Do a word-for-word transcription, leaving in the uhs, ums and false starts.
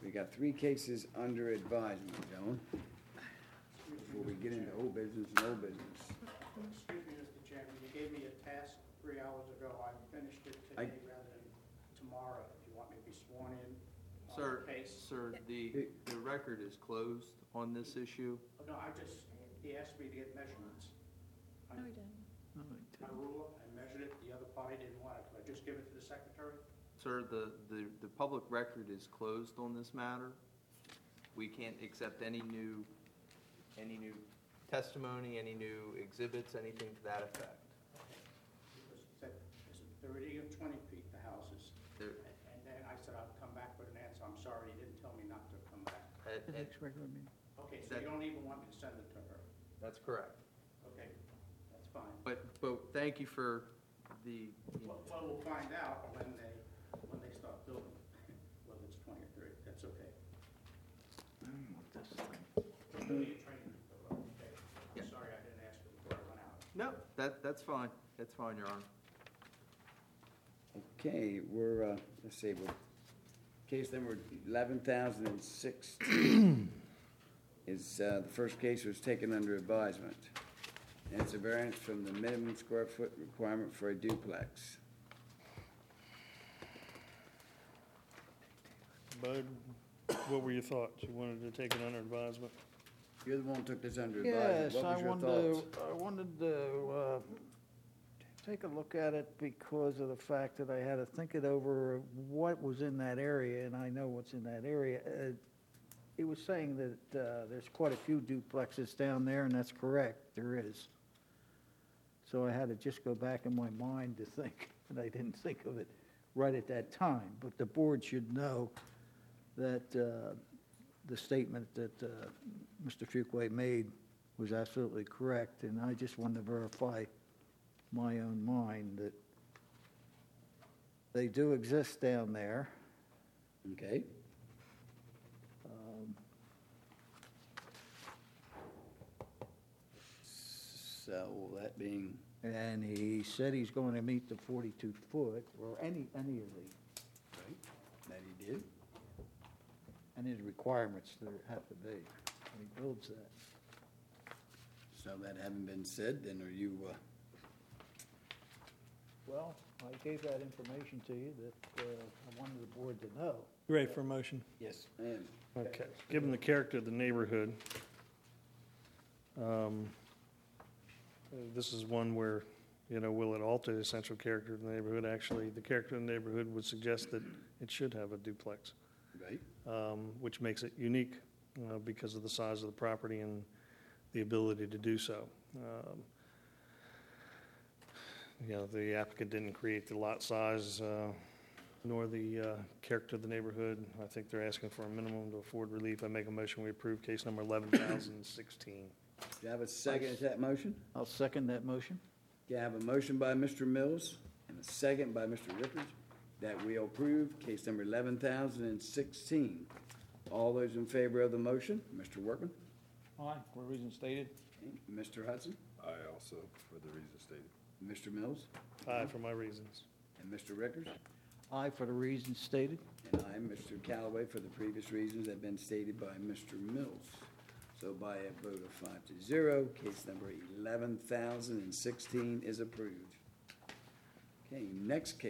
We got three cases under advisement, gentlemen. Before we get into old business and old business. Excuse me, Mister Chairman, you gave me a task three hours ago. I finished it I- today rather than tomorrow. If you want me to be sworn in on Sir, the case. sir, the, the record is closed on this issue. Oh, no, I just, he asked me to get measurements. I- No, we didn't. My ruler, I measured it. The other party didn't want it. Could I just give it to the secretary? Sir, the, the, the public record is closed on this matter. We can't accept any new, any new testimony, any new exhibits, anything to that effect. Because he said, is it thirty or twenty feet, the houses? There, And and then I said I'd come back with an answer. I'm sorry, he didn't tell me not to come back. at- The at- next regular meeting. Okay, so That- you don't even want me to send it to her? that's correct. Okay, that's fine. But, but thank you for the, Well, well, we'll find out when they, when they start building, whether it's twenty or thirty, that's okay. Still need training, so, okay. Yeah. Sorry, I didn't ask you before I went out. no, that, that's fine. That's fine, Your Honor. Okay, we're, uh, let's see, we're, case number eleven thousand and sixteen is, uh, the first case was taken under advisement. And it's a variance from the minimum square foot requirement for a duplex. Bud, what were your thoughts? You wanted to take it under advisement? You're the one who took this under Yes, advisement. What I was your wanted thoughts? to, I wanted to uh, take a look at it because of the fact that I had to think it over, what was in that area, and I know what's in that area. Uh, He was saying that uh, there's quite a few duplexes down there, and that's correct, there is. So I had to just go back in my mind to think, and I didn't think of it right at that time. But the board should know that uh, the statement that uh, Mister Fuquay made was absolutely correct, and I just wanted to verify my own mind that they do exist down there. Okay, Um, so that being, And he said he's going to meet the forty-two foot, or any, any of the, right, that he did. any of the requirements that have to be, when he builds that. So that having been said, then are you, uh, Well, I gave that information to you that uh, I wanted the board to know. You ready for a motion? yes, ma'am. Okay. Given the character of the neighborhood, um, uh, this is one where, you know, will it alter the essential character of the neighborhood? Actually, the character of the neighborhood would suggest that it should have a duplex, Right, um, which makes it unique uh, because of the size of the property and the ability to do so. Um, You know, the applicant didn't create the lot size uh, nor the uh, character of the neighborhood. I think they're asking for a minimum to afford relief. I make a motion, we approve case number eleven thousand sixteen. do you have a second to that motion? I'll second that motion. Okay, I have a motion by Mister Mills and a second by Mister Rickard that we approve case number eleven thousand and sixteen. All those in favor of the motion, Mister Workman, Aye, for reasons stated. okay, Mister Hudson, Aye, also, for the reasons stated. Mister Mills, Aye, for my reasons. and Mister Rickard, Aye for the reasons stated. and I, Mister Callaway, for the previous reasons that have been stated by Mister Mills. So by a vote of five to zero, case number eleven thousand and sixteen is approved. Okay, next case.